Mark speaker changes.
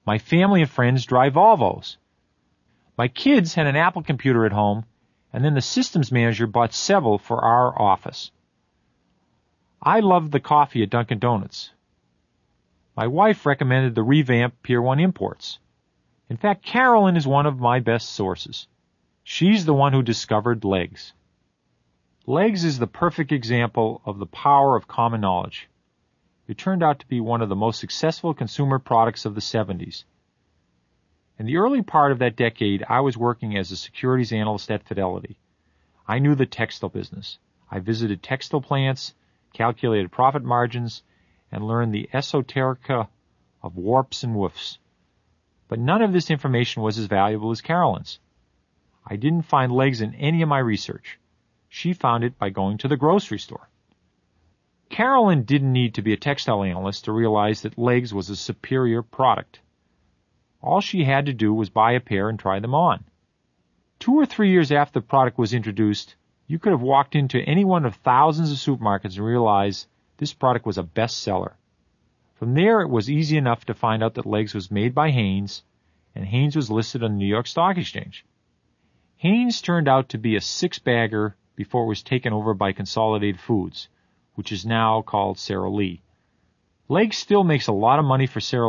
Speaker 1: My family and friends drive Volvos. My kids had an Apple computer at home, and then the systems manager bought several for our office. I loved the coffee at Dunkin' Donuts. My wife recommended the revamped Pier 1 Imports. In fact, Carolyn is one of my best sources. She's the one who discovered Legs. Legs is the perfect example of the power of common knowledge. It turned out to be one of the most successful consumer products of the 70s. In the early part of that decade, I was working as a securities analyst at Fidelity. I knew the textile business. I visited textile plants, calculated profit margins, and learned the esoterica of warps and woofs. But none of this information was as valuable as Carolyn's. I didn't find Legs in any of my research. She found it by going to the grocery store. Carolyn didn't need to be a textile analyst to realize that Legs was a superior product. All she had to do was buy a pair and try them on. 2 or 3 years after the product was introduced, you could have walked into any one of thousands of supermarkets and realized this product was a bestseller. From there, it was easy enough to find out that Legs was made by Hanes, and Hanes was listed on the New York Stock Exchange. Hanes turned out to be a six-bagger before it was taken over by Consolidated Foods, which is now called Sara Lee. Legs still makes a lot of money for Sara